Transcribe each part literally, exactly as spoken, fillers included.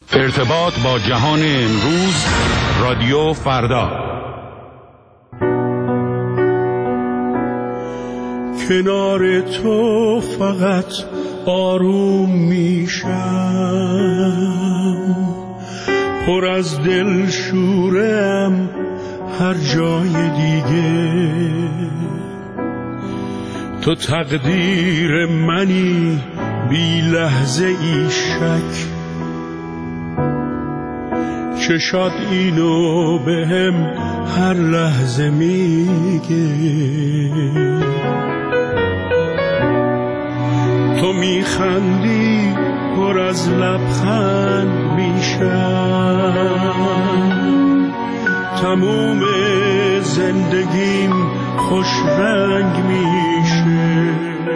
ارتباط با جهان امروز، رادیو فردا. کنار تو فقط آروم میشم، پر از دل شورم هر جای دیگه. تو تقدیر منی بی لحظه ای شک، چشات اینو بهم هر لحظه میگه. تو میخندی پر از لبخند میشم، تموم زندگیم خوش رنگ میشه.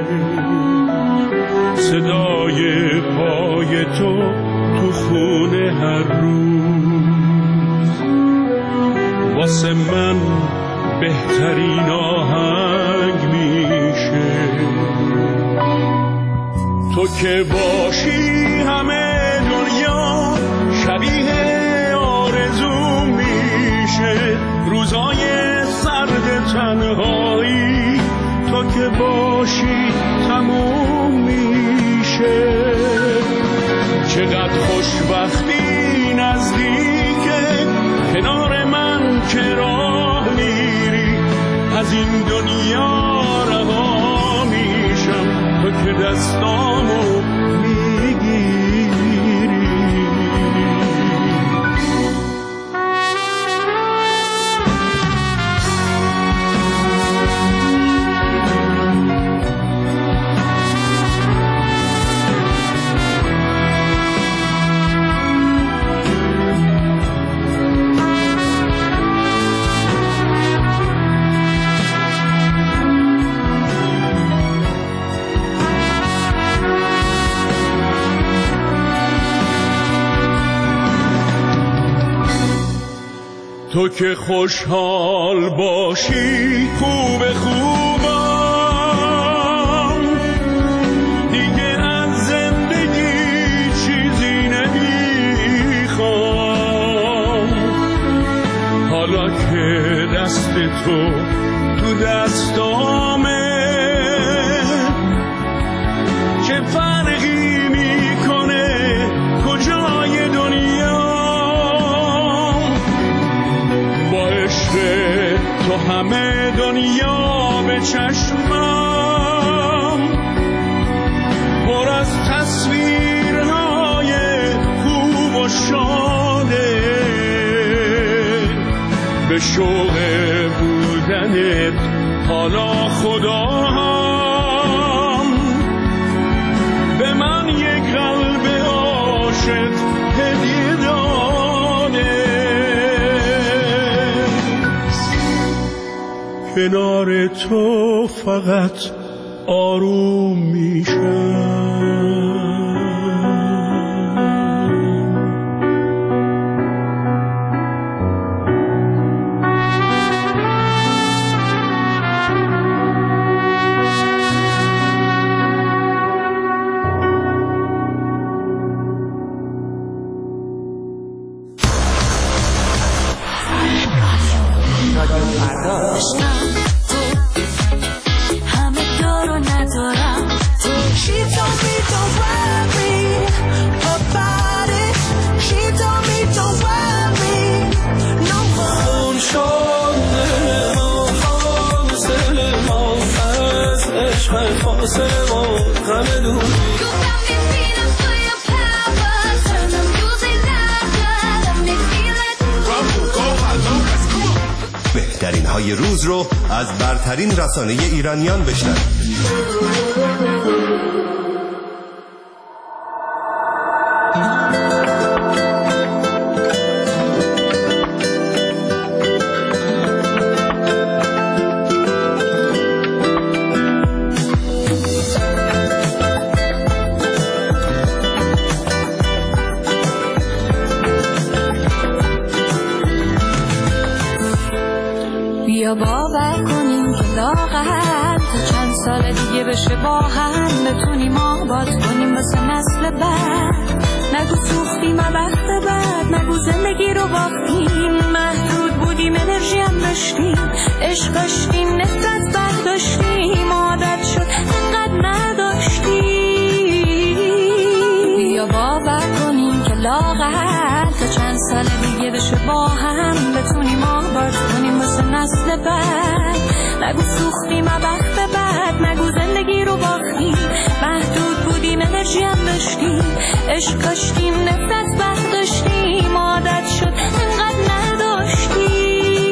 صدای پای تو تو خونه هر روز واسه من بهترین آهنگ میشه. تو که باشی همه دنیا شبیه آرزو میشه. روزای سرد تنهایی تو که باشی تموم میشه. چقدر خوشبختی نزدیکه کنار من که راه میری. از این دنیا رها میشم تو که دستامو میگیری. تو که خوشحال باشی خوب خوبم، دیگه از زندگی چیزی نمیخوام. حالا که دست تو تو دستامه، چه فرقی میکنه کجای دنیا. تو همه دنیا به چشمم پر از تصویرهای خوب و شاده. به شوق بودنت حالا خدا هم به من یک قلب عاشق هدیه داده. کنار تو فقط آروم میشم. بهترین های روز رو از برترین رسانه ایرانیان بشنوید. بیا باور کنیم که لاغر تا چند سال دیگه بشه با هم بتونیم آباد کنیم واسه نسل بعد. نگو سوختیم وقت رو باختیم، محدود بودیم انرژی هم داشتیم، عشق داشتیم نفرت برداشتیم، عادت شد انقدر نداشتیم. بیا باور کنیم که لاغر تا چند سال دیگه بشه با هم بتونیم آباد کنیم واسه نسل بعد. نگو سوختیم بخت بعد، نگو زندگی رو باختیم، محدود بودیم انرژی هم داشتیم، عشق داشتیم نفرت برداشتیم، عادت شد انقدر نداشتیم.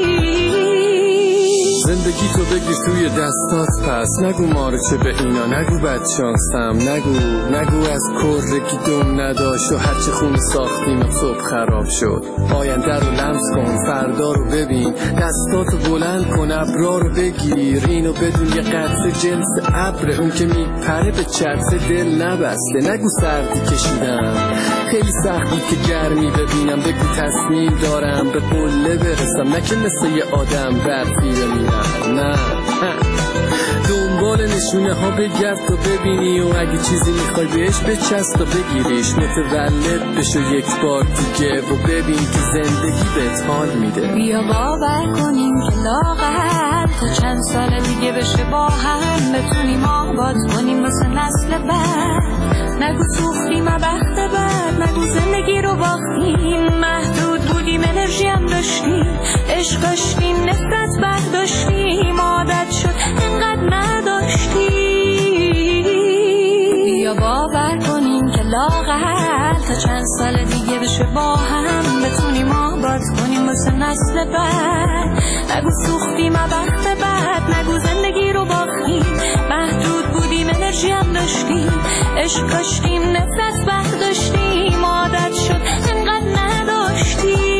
زندگی تو بگیر توی دستات پس، نگو مارچه به اینا، نگو بدشانسم، نگو نگو از کرگی دم نداشت و هرچه خون ساختیم صبح خراب شد. آینده رو لمس کن، فردا رو ببین، دستاتو بلند کن، ابرا رو بگیر، اینو بدون یه قطره جنس ابر، اون که میپره به چرخ دل نبسته. نگو سردی کشیدم خیلی سخت بود که گرمی ببینم، بگو تصمیم دارم به قله برسم، نه که مثل یه آدم برفی بمیرم. نه دنبال نشونه ها بگرد تا ببینی، و اگه چیزی میخوای بهش بچست تا بگیریش، متولد بشو یک بار دیگه و ببین که زندگی بهت حال میده. بیا باور کنیم که لاغر تا چند سال دیگه بشه با هم بتونیم آباد کنیم واسه نسل بعد. نگو سوختیم بخت بعد، نگو زندگی رو باختیم، محدود بودیم انرژی هم داشتیم، عشق داشتیم نفرت برداشتیم، عادت شد انقدر نداشتیم. بیا باور کنیم که لاغر تا چند سال دیگه بشه با هم بتونیم آباد کنیم واسه نسل بعد. نگو سوختیم بخت بعد، نگو زندگی رو باختیم، محدود بودیم انرژی هم داشتیم، عشق داشتیم نفرت برداشتیم، عادت شد انقدر نداشتیم.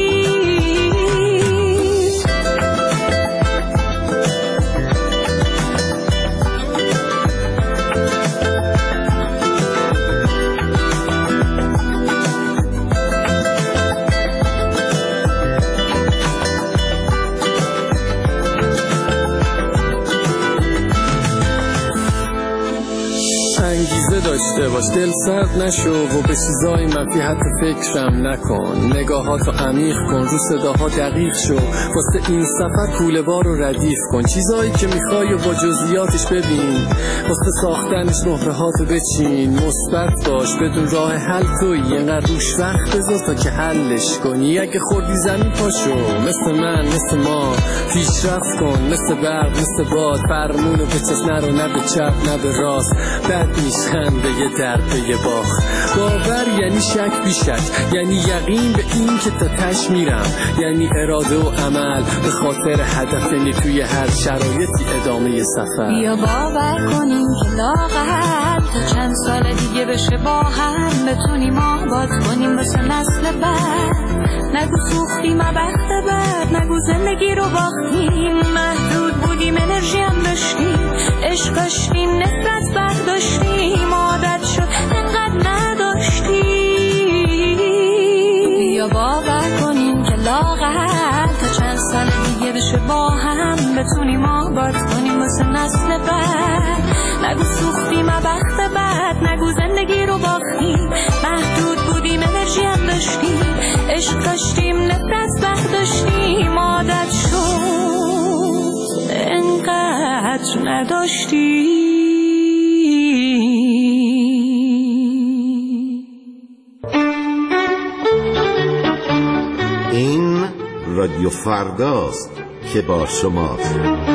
انگیزه داشته باش، دل سرد نشو و به چیزای منفی حتی فکرم نکن، نگاهاتو عمیق کن، رو صداها دقیق شو، واسه این سفر کوله بار رو ردیف کن، چیزایی که میخوای و با جزئیاتش ببین، واسه ساختنش نهره هاتو بچین، مثبت باش بدون راه حل توی، اینقدر روش وقت بذار تا که حلش کنی، اگه خوردی زمین پاشو مثل من مثل ما پیشرفت کن، مثل برق مثل باد، فرمونو به چست نرو، نه به چپ نه به راست، بد میشن به یه در به یه باخ. باور یعنی شک بی شک، یعنی یقین به این که تا تش میرم، یعنی اراده و عمل به خاطر هدف، یعنی توی هر شرایطی ادامه سفر. بیا باور کنیم که لاغر تا چند سال دیگه بشه با هم بتونیم آباد کنیم واسه نسل بعد. نگو سوختیم بخت بعد، نگو زندگی رو باختیم، محدود بودیم انرژی هم داشتیم، عشق داشتیم نفرت برداشتیم، عادت شد انقدر نداشتیم. بیا باور کنیم که لاغر تا چند سال دیگه بشه با هم بتونیم آباد کنیم واسه نسل بعد. نگو سوختیم بخت بعد، نگو زندگی رو باختیم، محدود بودیم انرژی هم داشتیم، عشق داشتیم نفرت برداشتیم، عادت شد انقدر نداشتیم. این رادیو فرداست که با شماست.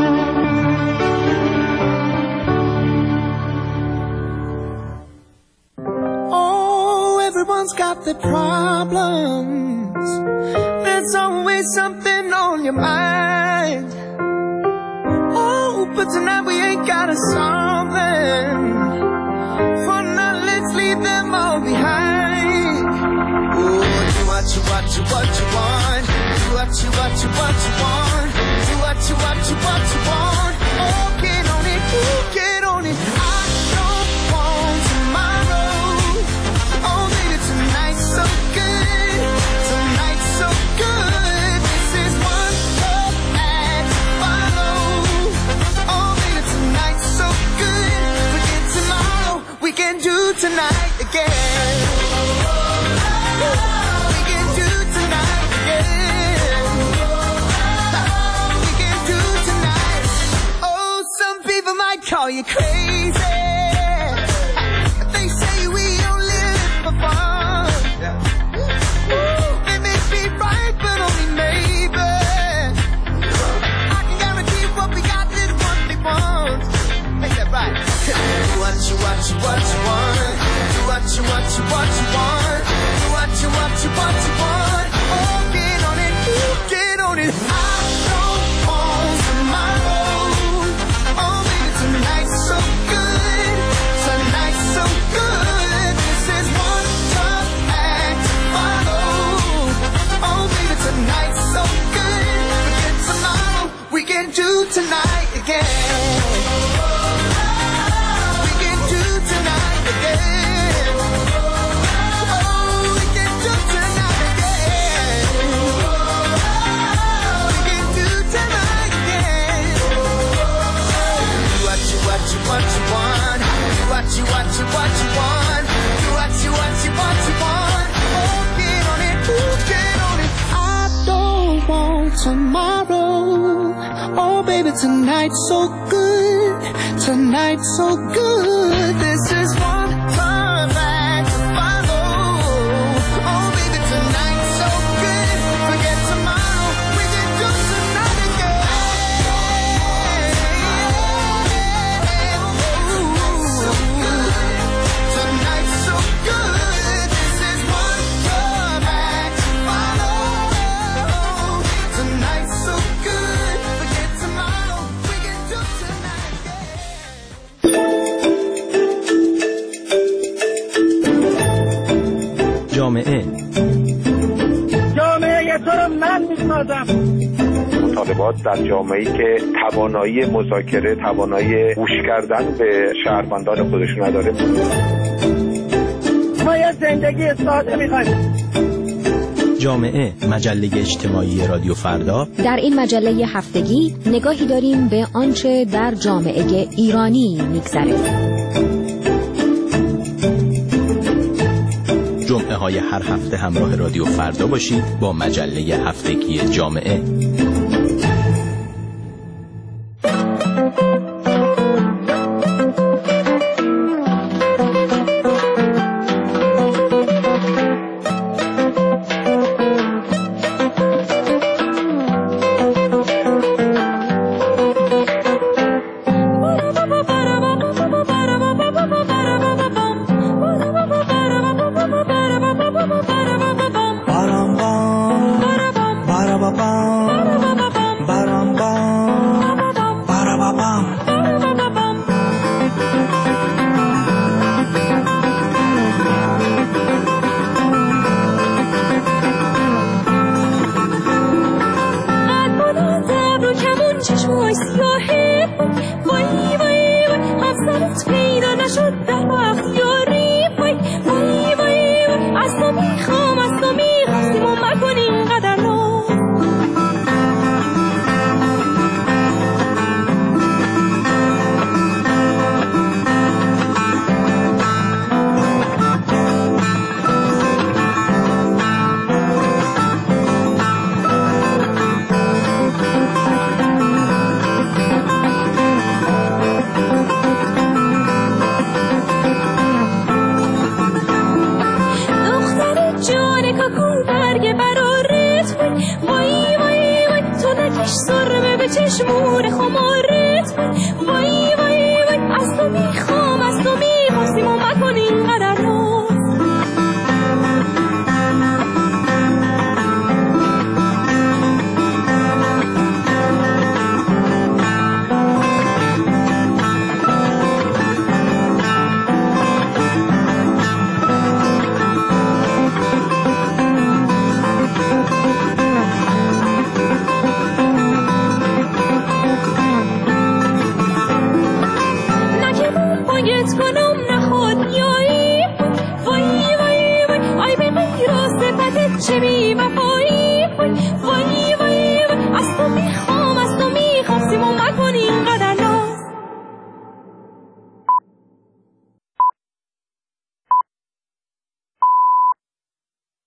Everyone's got their problems. There's always something on your mind. Oh, but tonight we ain't gotta solve them. For now, let's leave them all behind. Oh, do what you, what you, what you want. Do what you, what you, what you want. Do what you, what you, what you want. Oh, get on it, oh, get on it. I don't want tomorrow. Oh, baby, tonight's so good. Tonight's so good. This is one love and follow. Oh, baby, tonight's so good. Forget tomorrow. We can do tonight again. We can do tonight crazy. They say we only live for fun. It may be right, but only maybe. I can guarantee what we got is what they want. Make that right. Do what you, what you, what you want. Do what you, what you, what you want. Do what you, what you, what you want. Oh, get on it, you get on it. I don't want tomorrow. Oh, baby, tonight's so good. Tonight's so good. This is one tough act to follow. Oh, baby, tonight's so good. Forget tomorrow. We can do tonight again. We can do tonight again. Oh, we can do tonight again. We can do tonight again. Do what you, what you, what you want. Do what you, what you, what you want. Do what you, what you, what you want. Oh, get on it, ooh, get on it. I don't want tomorrow. Oh, baby, tonight's so good. Tonight's so good. This is one perfect to follow. Oh, baby, tonight's so good. Forget tomorrow. We can do tonight again. Tonight's so good. This is one perfect to follow. Tonight's so good. Forget tomorrow. We can do tonight again. جامعه جامعه تو رو من میسازم. مطالبات در جامعه‌ای که توانایی مذاکره، توانایی گوش کردن به شهروندان خودش نداره. ما یه زندگی ساده می‌خوایم. جامعه، مجله اجتماعی رادیو فردا. در این مجله هفتگی نگاهی داریم به آنچه در جامعه ایرانی می‌گذره. جمعه های هر هفته همراه رادیو فردا باشید با مجله هفتگی جامعه. چشمون خمارت وای وای وای از تو میخوام از تو میخواستیم و مکن اینقدر ناز چه می